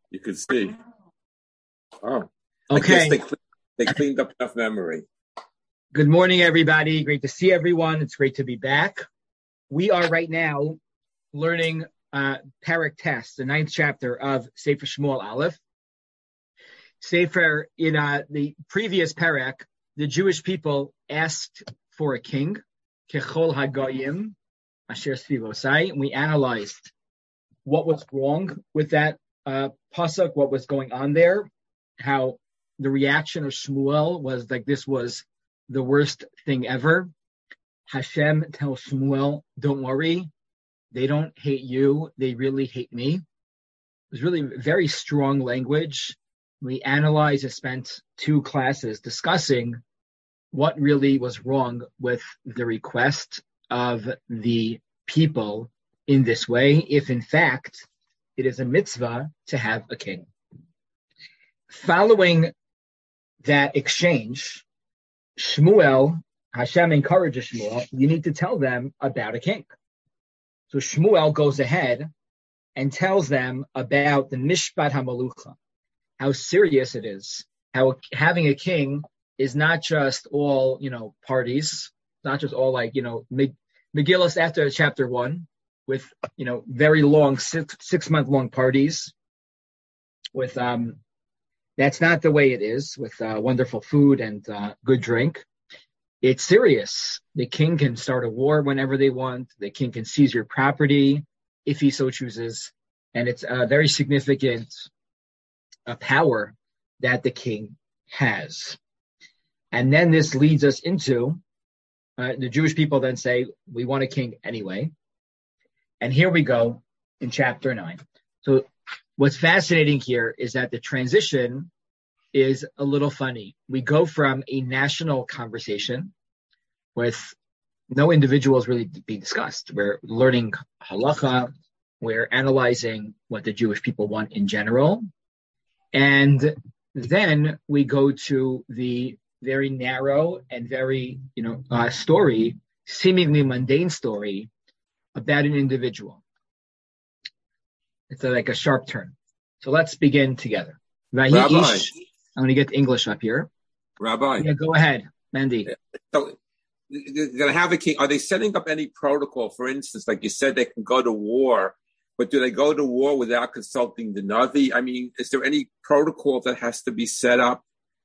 You could see. Oh, Okay. I guess they cleaned up enough memory. Good morning, everybody. Great to see everyone. It's great to be back. We are right now learning Perek Tes, the 9th chapter of Sefer Shmuel Aleph. Sefer, in the previous Perek, the Jewish people asked for a king, Kechol Hagoyim, Asher Sfivosai, and we analyzed what was wrong with that pasuk, what was going on there, how the reaction of Shmuel was like this was the worst thing ever. Hashem tells Shmuel, don't worry, they don't hate you, they really hate me. It was really very strong language. We analyzed and spent 2 classes discussing what really was wrong with the request of the people in this way, if in fact it is a mitzvah to have a king. Following that exchange, Hashem encourages Shmuel, you need to tell them about a king. So Shmuel goes ahead and tells them about the Mishpat HaMalucha, how serious it is, how having a king is not just all, parties, not just all Megillah after chapter 1 with, very long, 6-month-long parties with, that's not the way it is with wonderful food and good drink. It's serious. The king can start a war whenever they want. The king can seize your property if he so chooses. And it's a very significant power that the king has. And then this leads us into the Jewish people then say, we want a king anyway. And here we go in chapter 9. So what's fascinating here is that the transition is a little funny. We go from a national conversation with no individuals really being discussed. We're learning halacha. We're analyzing what the Jewish people want in general. And then we go to the very narrow and very, story, seemingly mundane story about an individual. It's like a sharp turn. So let's begin together. Rabbi. I'm going to get English up here. Rabbi. Yeah, go ahead, Mandy. So they're going to have a king. Are they setting up any protocol? For instance, like you said, they can go to war, but do they go to war without consulting the Navi? I mean, is there any protocol that has to be set up?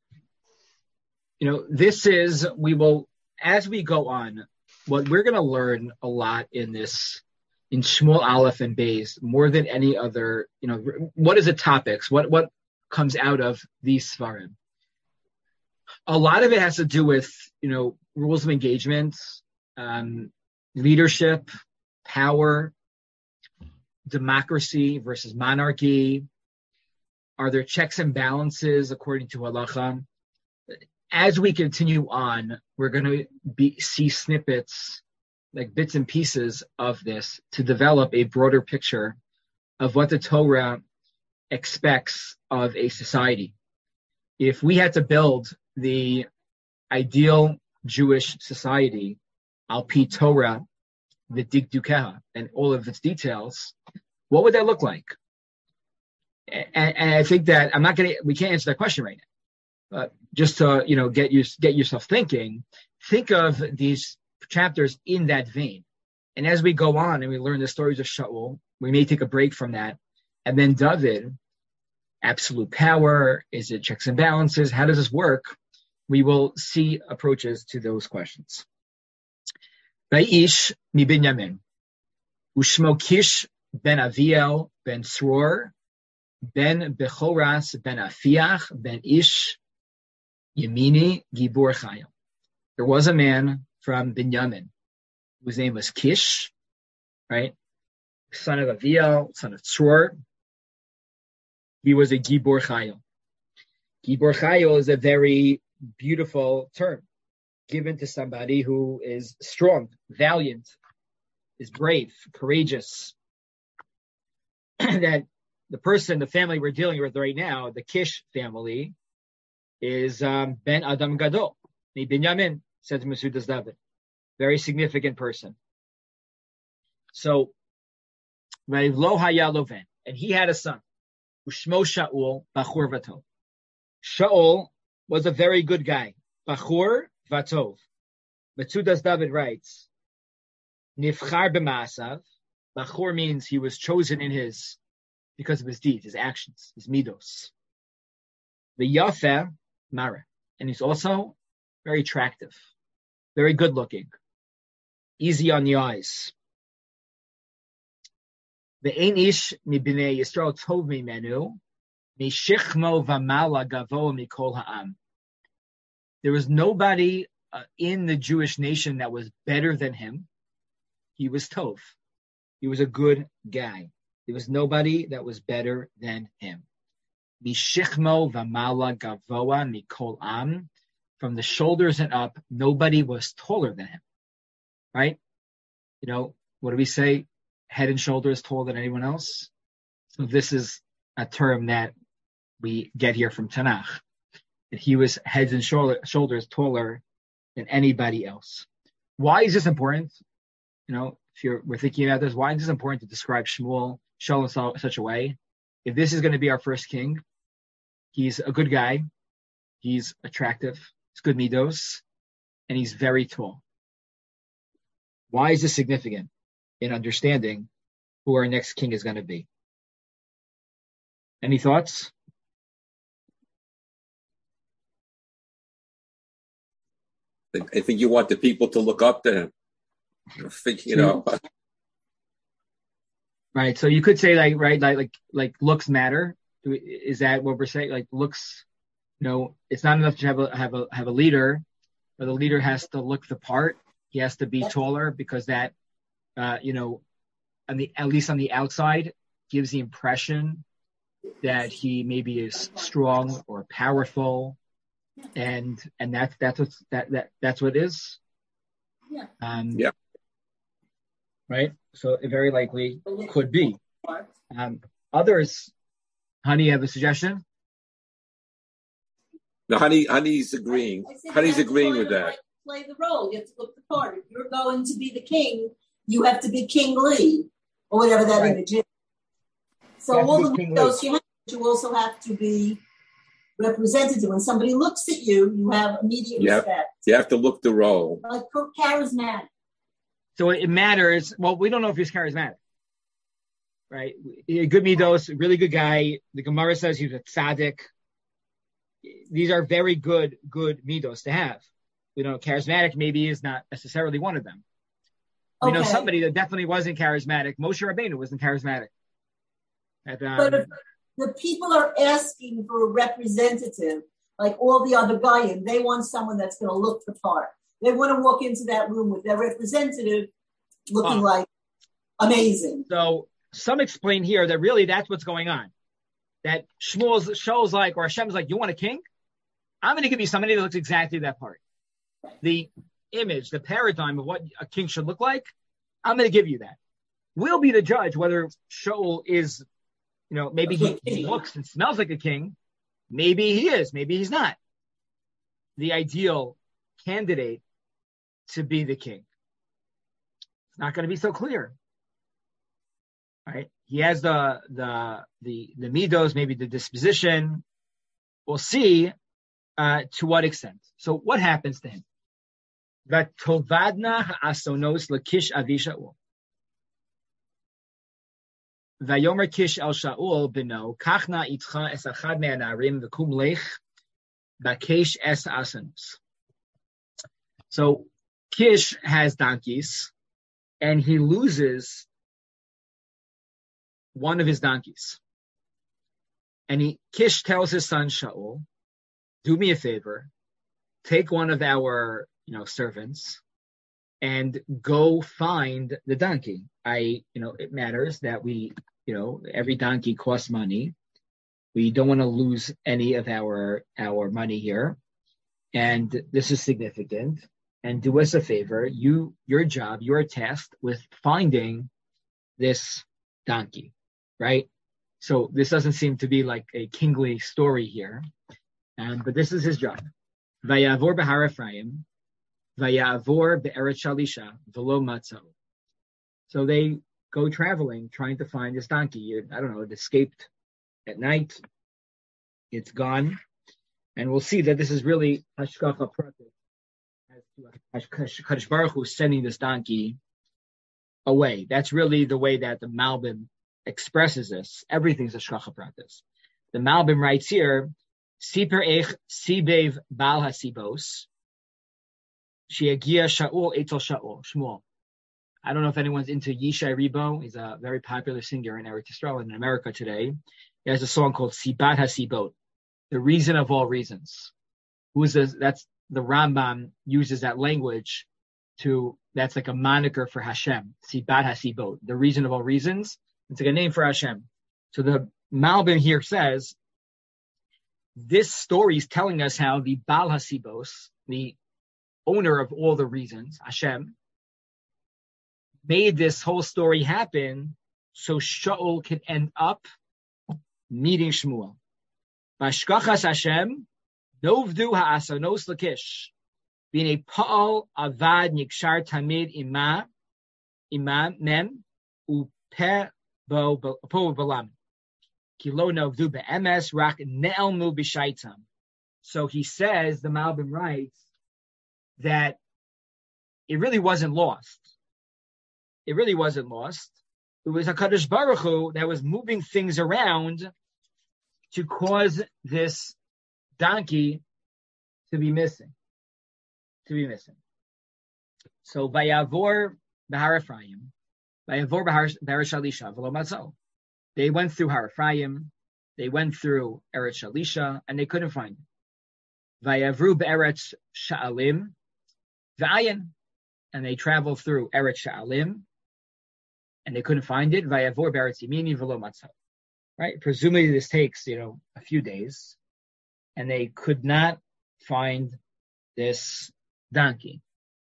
As we go on, what we're going to learn a lot in Shmuel Aleph and Beis, more than any other, what is the topics? What comes out of these Svarim? A lot of it has to do with, rules of engagement, leadership, power, democracy versus monarchy. Are there checks and balances according to halacha? As we continue on, we're going to see snippets, like bits and pieces of this, to develop a broader picture of what the Torah expects of a society. If we had to build the ideal Jewish society, al pi Torah, the Dikdukeha, and all of its details, what would that look like? And I think that we can't answer that question right now. Just to get yourself thinking, think of these chapters in that vein. And as we go on and we learn the stories of Shaul, we may take a break from that. And then David, absolute power, is it checks and balances? How does this work? We will see approaches to those questions. Vayish mi Binyamin, ushmo Kish ben Aviel ben Sror ben Bechoras ben Afiach ben Ish Yemini Gibor Chayil. There was a man from Binyamin whose name was Kish, right? Son of Aviel, son of Tzror. He was a Gibor Chayil. Gibor Chayil is a very beautiful term given to somebody who is strong, valiant, is brave, courageous. That the family we're dealing with right now, the Kish family, is Ben Adam Gadol, Binyamin, says Masudas David. Very significant person. So, Lo Haya Loven, and he had a son. Ushmo Shaul Bachur Vatov. Shaul was a very good guy. Bachur Vatov. Metzudas David writes, Nifchar b'maasav. Bachur means he was chosen because of his deeds, his actions, his midos. The Yafe Mara. And he's also very attractive, very good looking, easy on the eyes. The Ein Ish mi b'nei Yisrael tov mimenu, mi shichmo v'mala gavo mikol ha'am. There was nobody in the Jewish nation that was better than him. He was tov. He was a good guy. There was nobody that was better than him. Mi shichmo v'mala gavoa mikol am. From the shoulders and up, nobody was taller than him. Right? You know, what do we say? Head and shoulders taller than anyone else. So this is a term that we get here from Tanakh. That he was heads and shoulders taller than anybody else. Why is this important? You know, if we're thinking about this, why is this important to describe Shaul in such a way? If this is going to be our first king, he's a good guy, he's attractive, he's good midos, and he's very tall. Why is this significant in understanding who our next king is going to be? Any thoughts? I think you want the people to look up to him. You know. Right. So you could say like looks matter. Is that what we're saying? Like looks, you know, it's not enough to have a leader, but the leader has to look the part. He has to be taller because that, you know, at least on the outside, gives the impression that he maybe is strong or powerful, and that's what it is. Yeah. Right. So it very likely could be. Others, Honey, you have a suggestion? No, Honey's agreeing. Honey's agreeing with that. Play the role. You have to look the part. If you're going to be the king, you have to be kingly, or whatever that image is. So all the windows you also have to be representative. When somebody looks at you, you have immediate respect. You have to look the role. Like charismatic. So it matters. Well, we don't know if he's charismatic, right? Good midos, really good guy. The Gemara says he's a tzaddik. These are very good midos to have. You know, charismatic maybe is not necessarily one of them. We know somebody that definitely wasn't charismatic. Moshe Rabbeinu wasn't charismatic. But if the people are asking for a representative, like all the other Goyim, they want someone that's going to look the part. They want to walk into that room with their representative looking like amazing. So some explain here that really that's what's going on. That Shaul's like, or Hashem's like, you want a king? I'm going to give you somebody that looks exactly that part. The image, the paradigm of what a king should look like, I'm going to give you that. We'll be the judge whether Shaul is, you know, maybe he looks and smells like a king. Maybe he is. Maybe he's not. The ideal candidate to be the king. It's not going to be so clear. Right? He has the midos, maybe the disposition. We'll see to what extent. So what happens to him? That tovadna ha'asonos lakish avi Shaul. Vayomer Kish el Shaul beno kachna itcha es achad me'anarim v'kum lech bakesh es asanos. So Kish has donkeys, and he loses one of his donkeys. And Kish tells his son Shaul, do me a favor, take one of our, servants and go find the donkey. It matters that we, every donkey costs money. We don't want to lose any of our money here. And this is significant. And do us a favor, your job, you're tasked with finding this donkey, right? So this doesn't seem to be like a kingly story here. But this is his job. Vayavor b'har Ephraim, vayavor be'eretz shalisha, v'lo matzo. So they go traveling, trying to find this donkey. I don't know, it escaped at night. It's gone. And we'll see that this is really Hashgacha Pratis. Kadosh Baruch Hu sending this donkey away. That's really the way that the Malbim expresses this. Everything's Hashgacha Pratis. The Malbim writes here, Siper Eich Sibev Bal HaSibos Sheagia Shaul Eitel Shaul Shmuel. I don't know if anyone's into Yishai Ribo. He's a very popular singer in Eretz Yisrael in America today. He has a song called Sibat HaSibot, the reason of all reasons. That's the Rambam uses that language that's like a moniker for Hashem. Sibat HaSibot, the reason of all reasons. It's like a name for Hashem. So the Malbim here says, this story is telling us how the Baal HaSibos, the owner of all the reasons, Hashem, made this whole story happen so Shaul could end up meeting Shmuel. Bashkachas Hashem, Novdu ha'asanos Lakish, being a Pa'al Avad Nikshar Tamid Imam Mem Upe Bo Balam. Kilo Novdu be'emes rak ne'elmu b'shaitam. So he says, the Malbim writes, that it really wasn't lost. It really wasn't lost. It was HaKadosh Baruch Hu that was moving things around to cause this donkey to be missing. So Vayavor Bahar Ephraim, Vayavor Bahar Shalisha, V'lo Matzo. They went through Har Ephraim, they went through Eretz Shalisha, and they couldn't find it. Vayavru be'eretz Sha'alim, V'ayin, and they traveled through Eretz Sha'alim, and they couldn't find it. Vayavor be'eretz Yemini v'lo matzav. Right? Presumably this takes, a few days, and they could not find this donkey.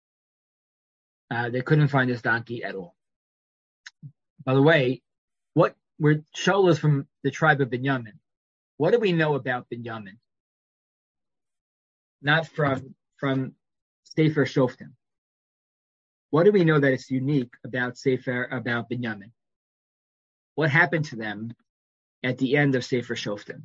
They couldn't find this donkey at all. By the way, Shaul is from the tribe of Binyamin. What do we know about Binyamin? Not from Sefer Shoftim. What do we know that is unique about Binyamin? What happened to them at the end of Sefer Shoftim?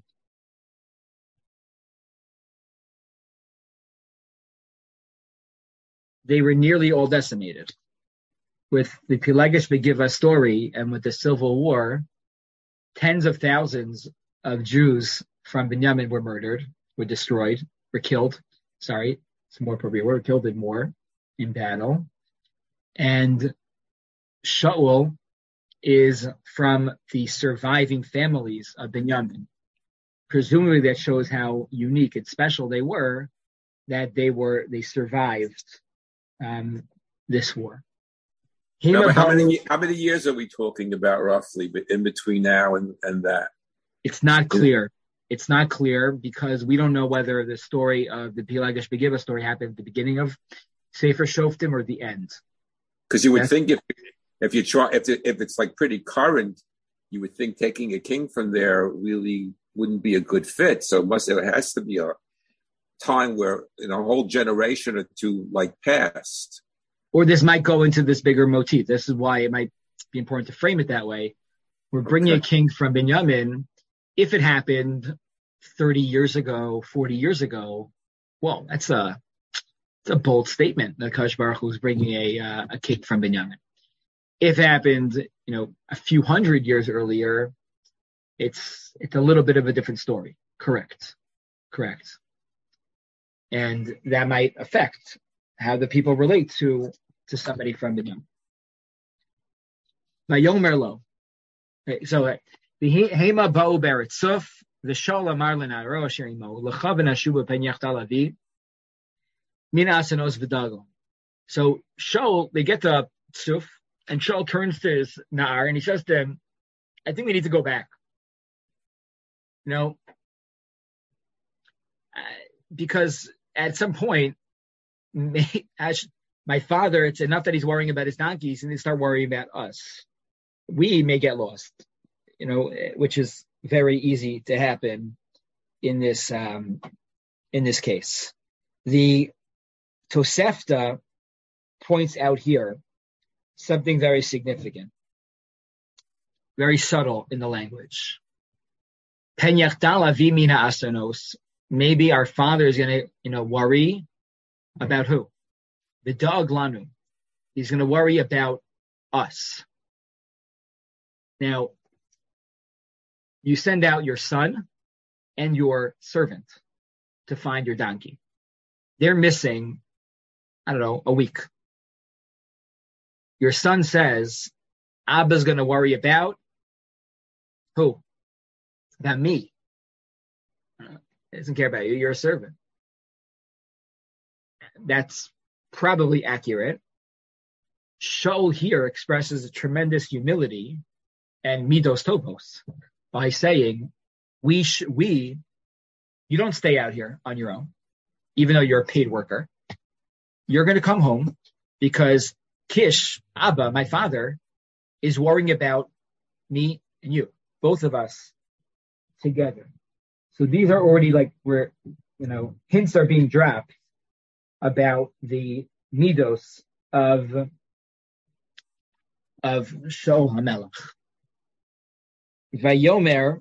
They were nearly all decimated. With the Pilegesh Begiva story and with the Civil War, tens of thousands of Jews from Binyamin were murdered, were destroyed, were killed. Sorry, it's more appropriate word, killed in war, in battle. And Shaul is from the surviving families of Binyamin. Presumably that shows how unique and special they were, that they survived this war. No, how many years are we talking about roughly in between now and that? It's not clear. It's not clear because we don't know whether the story of the Pilegesh Begiva story happened at the beginning of Sefer Shoftim or the end. Because you would think if it's like pretty current, you would think taking a king from there really wouldn't be a good fit. So it has to be a time where a whole generation or two passed. Or this might go into this bigger motif. This is why it might be important to frame it that way. We're bringing a king from Binyamin. If it happened 30 years ago, 40 years ago, well, it's a bold statement that Kadosh Baruch Hu is bringing a king from Binyamin. If it happened, a few hundred years earlier, it's a little bit of a different story. Correct. And that might affect how the people relate to somebody from Binyamin. Vayomer lo. So the Hema ba'u beretzuf, the Shaul amar lenaro asher imo, lechaven ashuba pen yachtal avi, mina asanos v'dagom. So Shaul, they get to Tzuf, and Shaul turns to his Na'ar, and he says to him, I think we need to go back. Because at some point, my father, it's enough that he's worrying about his donkeys, and they start worrying about us. We may get lost, which is very easy to happen in this case. The Tosefta points out here something very significant, very subtle in the language. Maybe our father is going to, worry about who? The dog lanu. He's going to worry about us. Now, you send out your son and your servant to find your donkey. They're missing, a week. Your son says, Abba's going to worry about who? About me. He doesn't care about you. You're a servant. That's probably accurate. Shaul here expresses a tremendous humility and midos tovos by saying, you don't stay out here on your own, even though you're a paid worker. You're going to come home because Kish, Abba, my father, is worrying about me and you, both of us together. So these are already hints are being dropped about the midos of Shaul HaMelech. Vayomer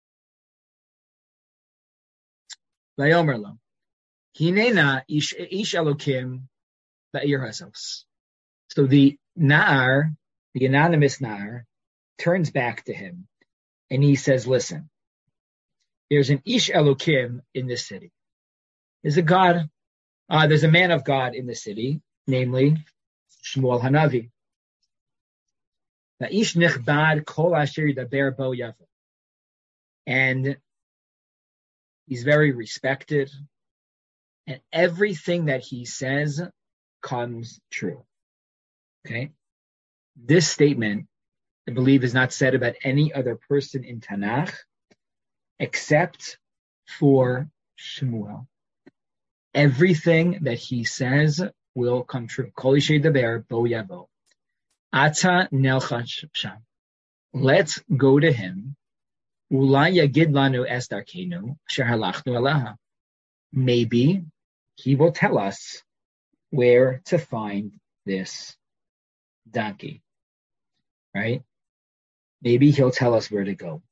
lo. Hinena ish Elokim ba'ir hazos. So the Na'ar, the anonymous Na'ar, turns back to him and he says, listen, there's an Ish Elokim in this city. There's a God, there's a man of God in the city, namely Shmuel Hanavi. Na'ish nechbad kol asher yidaber bo yavo. And he's very respected, and everything that he says comes true. Okay? This statement, I believe, is not said about any other person in Tanakh except for Shmuel. Everything that he says will come true. Kol asher yidaber bo yavo. Ata nelchach sham. Let's go to him. Ulay yagid lanu es darkenu asher halachnu alaha. Maybe he will tell us where to find this donkey. Right? Maybe he'll tell us where to go.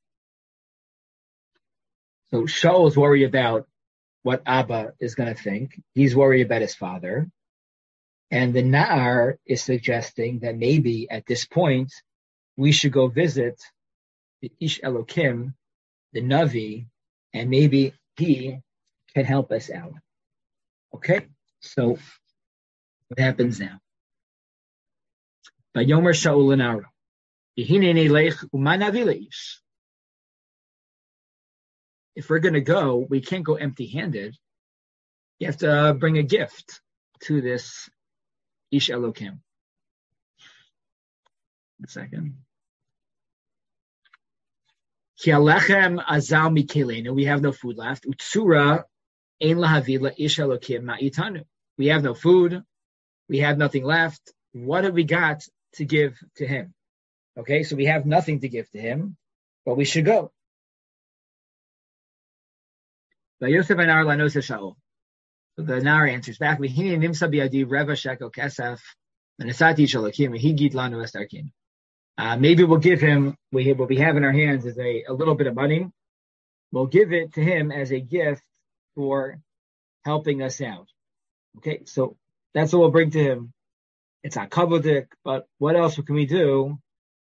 So Shaul is worried about what Abba is going to think. He's worried about his father. And the Na'ar is suggesting that maybe at this point we should go visit the Ish Elokim, the Navi, and maybe he can help us out. Okay, so what happens now? Vayomer Shaul l'Na'ar, Yehineni lech u'ma navi leish. If we're going to go, we can't go empty-handed. You have to bring a gift to this Ish Elokim. A second. Ki alechem azal mikelenu. We have no food left. Utsura ein lahavila Ish Elokim ma'itanu. We have no food. We have nothing left. What have we got to give to him? Okay, so we have nothing to give to him, but we should go. Vayosef anar lanos Shaul. The Nar answers back, maybe we'll give him, what we have in our hands is a little bit of money. We'll give it to him as a gift for helping us out. Okay, so that's what we'll bring to him. It's not kavodik, but what else can we do?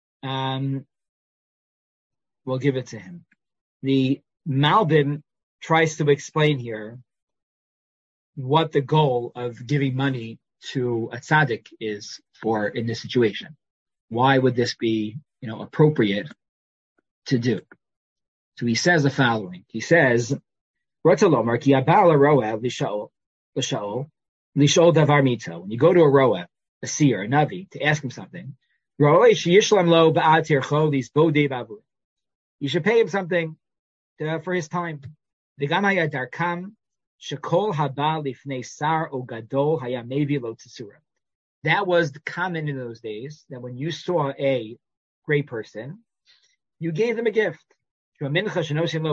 We'll give it to him. The Malbim tries to explain here what the goal of giving money to a tzaddik is for in this situation. Why would this be, appropriate to do? So he says the following. He says, when you go to a roa, a seer, a navi, to ask him something, you should pay him something for his time. That was common in those days, that when you saw a great person, you gave them a gift. Where does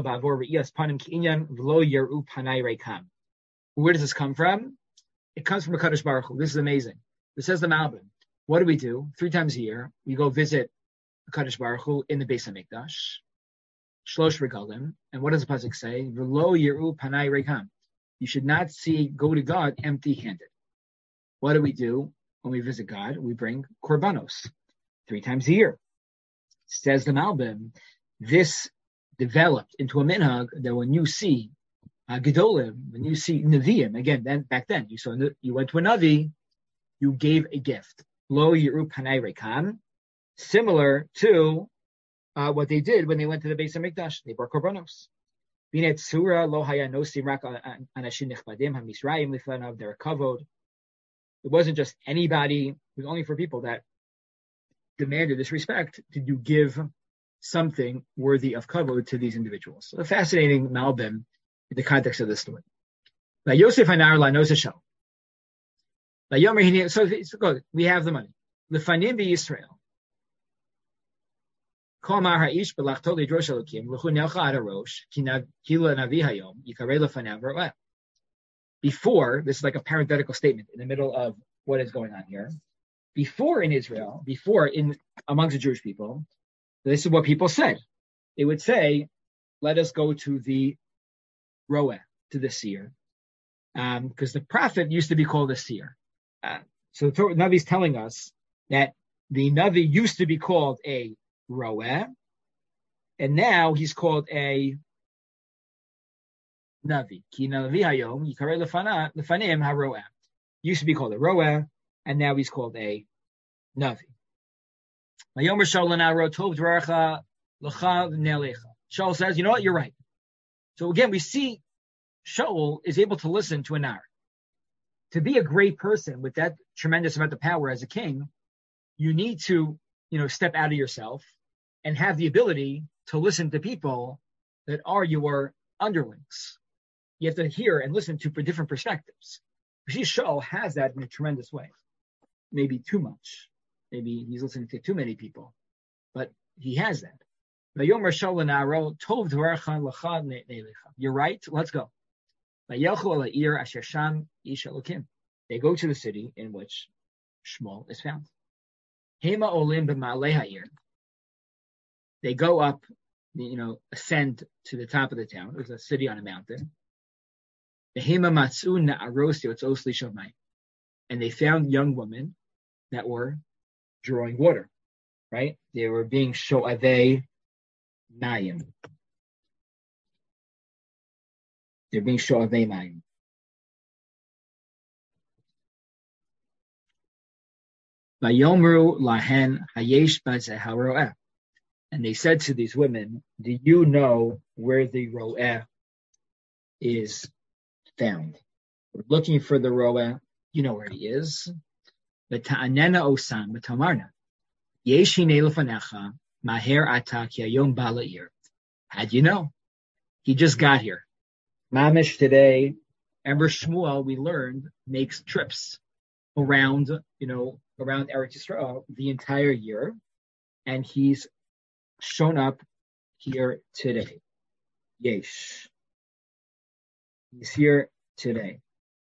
this come from? It comes from HaKadosh Baruch Hu. This is amazing. This says the Malbim. What do? 3 times a year, we go visit HaKadosh Baruch Hu in the Beis HaMikdash. Shlosh regalim. And what does the pasuk say? V'lo yiru panai rekam. You should not go to God empty-handed. What do? When we visit God, we bring korbanos 3 times a year. Says the Malbim, this developed into a minhag that when you see gedolim, when you see neviim, again, back then, you went to a navi, you gave a gift. Lo yiru panai rekam, similar to what they did when they went to the Beis HaMikdash. They brought korbanos. Binet surah lo haya nosim rak anashim nechbadim hamisrayim lifanav. They're kavod. It wasn't just anybody. It was only for people that demanded this respect. Did you give something worthy of kavod to these individuals? So a fascinating malbim in the context of this story. Yosef hanar la nosashel. So go. We have the money. Lefanim b'Yisrael. Kol mar ha'ish b'lachto lidrosh elokim l'chu nelcha ad harosh ki la navi hayom yikarei lefanav ro'eh. Before, this is like a parenthetical statement in the middle of what is going on here. Before in Israel, amongst the Jewish people, this is what people said. They would say, let us go to the ro'eh, to the seer. Because the prophet used to be called a seer. So the Navi is telling us that the Navi used to be called a ro'eh, and now he's called a Navi. Ki Navi hayom yikarei lefanim haro'eh. Used to be called a ro'eh, and now he's called a Navi. Vayomer Shaul l'naro tov dvarecha l'cha v'nelecha. Shaul says, you know what, you're right. So again, we see Shaul is able to listen to a nar. To be a great person with that tremendous amount of power as a king, you need to, step out of yourself and have the ability to listen to people that are your underlings. You have to hear and listen to different perspectives. Shaul has that in a tremendous way. Maybe too much. Maybe he's listening to too many people. But he has that. You're right. Let's go. They go to the city in which Shmuel is found. They go up, ascend to the top of the town. There's a city on a mountain. And they found young women that were drawing water, right? They were being sho'avei mayim. They're being sho'avei mayim. Vayomru lahen hayesh bazeh haro'eh. And they said to these women, do you know where the ro'eh is found? We're looking for the ro'eh. You know where he is. V'ta'anena osam v'tamarna. Yeshine lefanecha maher ata ki hayom ba la'ir. How'd you know? He just got here. Mamish today, Ember Shmuel, we learned, makes trips around Eretz Yisrael the entire year. And he's shown up here today. Yesh. He's here today.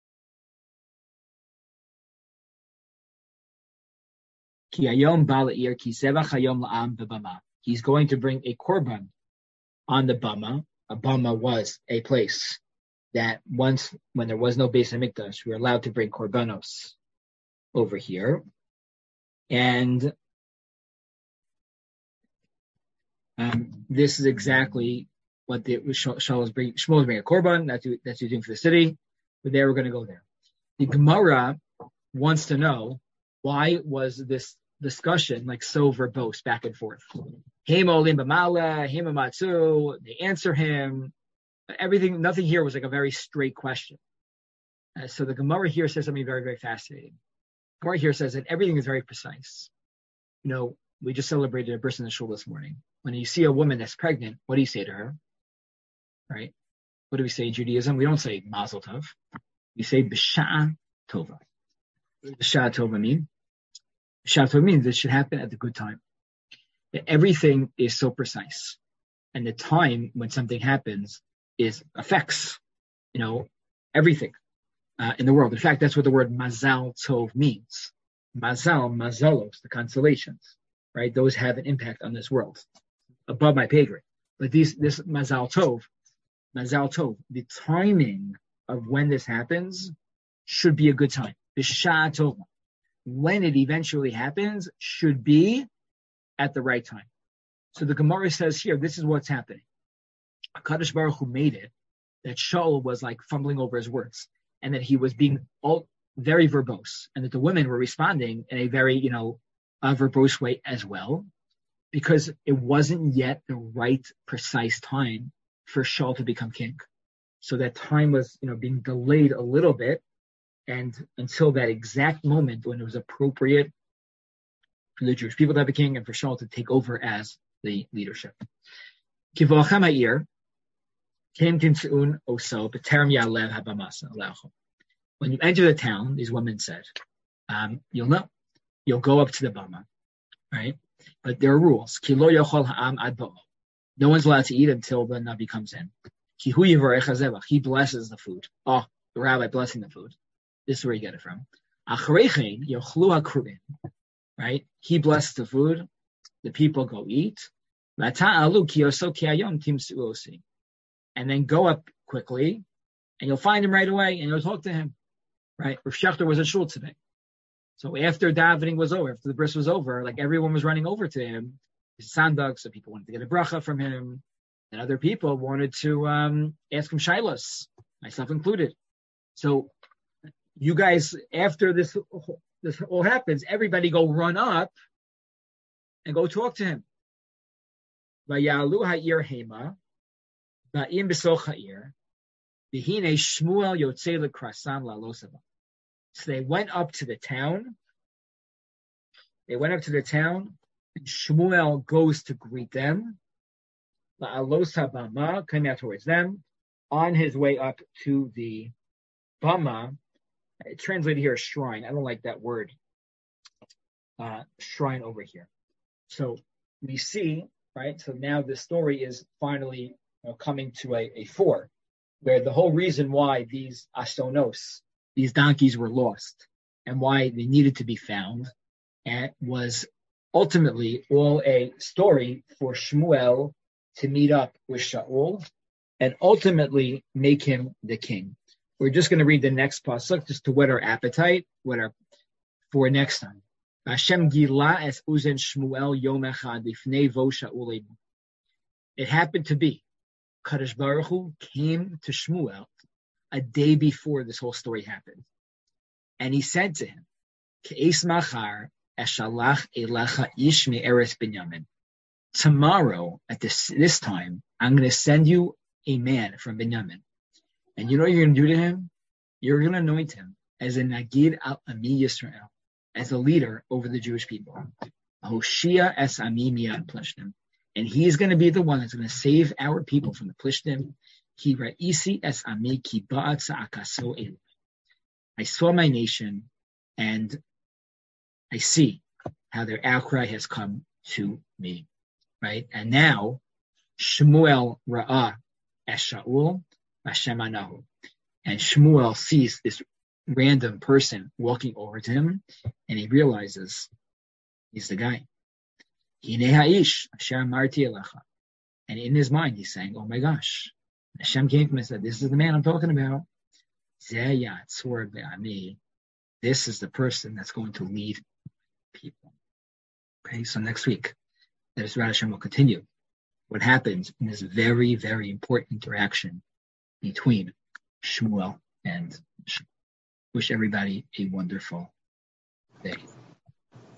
Ki hayom ba la'ir ki zevach hayom la'am b'bama. He's going to bring a korban on the bama. A bama was a place that once, when there was no Beis HaMikdash, we were allowed to bring korbanos over here. And this is exactly what Shmuel is bringing. Shmuel is bringing a korban. That's what he's doing for the city. But they were going to go there. The Gemara wants to know, why was this discussion so verbose back and forth? They answer him. Nothing here was a very straight question. So the Gemara here says something very, very fascinating. The Gemara here says that everything is very precise. We just celebrated a bris in the shul this morning. When you see a woman that's pregnant, what do you say to her? Right? What do we say in Judaism? We don't say mazel tov. We say b'sha'a tova. What does b'sha'a tova mean? B'sha'a tova means it should happen at the good time. That everything is so precise. And the time when something happens affects, everything in the world. In fact, that's what the word mazal tov means. Mazalos, the constellations, right? Those have an impact on this world, above my pay grade. But this Mazal Tov, the timing of when this happens should be a good time. B'sha'ah tova. When it eventually happens should be at the right time. So the Gemara says here, this is what's happening. HaKadosh Baruch Hu made it that Shaul was like fumbling over his words, and that he was being all very verbose, and that the women were responding in a very, verbose way as well, because it wasn't yet the right, precise time for Shaul to become king. So that time was, being delayed a little bit, and until that exact moment when it was appropriate for the Jewish people to have a king and for Shaul to take over as the leadership. Kivochem ha'ir, came timtzeun oso b'terem ya'alev habamasa aleichem. When you enter the town, these women said, you'll go up to the bama, right? But there are rules. Ki lo yochol ha'am ad bo'o. No one's allowed to eat until the Navi comes in. Ki hu yivarech hazevach. He blesses the food. Oh, the rabbi blessing the food. This is where you get it from. Acharechein yochlu ha'kruvim. Right? He blesses the food. The people go eat. Lata'alu ki oso ki hayom timtze'u osi. And then go up quickly, and you'll find him right away, and you'll talk to him. Right? Rav Shechter was at shul today. So after davening was over, after the bris was over, like everyone was running over to him. His sandak, so people wanted to get a bracha from him, and other people wanted to ask him shilos, myself included. So you guys, after this all happens, everybody go run up and go talk to him. Vayalu ha'ir hema, ba'im b'soch ha'ir, v'hine Shmuel yotzei l'krasan la'losava. So they went up to the town. And Shmuel goes to greet them. La'alos ha'bama, coming out towards them, on his way up to the bama. Translated here as shrine. I don't like that word. Shrine over here. So we see, right? So now the story is finally coming to a fore, where the whole reason why these astonos, these donkeys, were lost and why they needed to be found, and was ultimately all a story for Shmuel to meet up with Shaul and ultimately make him the king. We're just going to read the next pasuk just to whet our appetite, for next time. Hashem gila es uzen Shmuel yom echad lifnei vo Shaul. It happened to be Kadosh Baruch Hu came to Shmuel a day before this whole story happened, and he said to him, "Ke'es machar eshalach elecha ish me'eretz Binyamin." Tomorrow at this time, I'm going to send you a man from Binyamin. And you know what you're going to do to him? You're going to anoint him as a Nagid al Ami Yisrael, as a leader over the Jewish people. Hoshia es Ami miyad Plishtim. And he's going to be the one that's going to save our people from the Plishtim. Ki ra'isi es Ami ki ba'at sa'akaso elu. I saw my nation, and I see how their outcry has come to me. Right? And now, Shmuel ra'ah es Shaul, Hashem anahu. And Shmuel sees this random person walking over to him, and he realizes he's the guy. Hinei ha'ish asher amarti elecha. And in his mind, he's saying, oh my gosh, Hashem came to him and said, this is the man I'm talking about. Zeh yatzor be'ami. This is the person that's going to lead people. Okay, so next week, Ezrat Hashem will continue what happens in this very, very important interaction between Shmuel and Shaul. Wish everybody a wonderful day.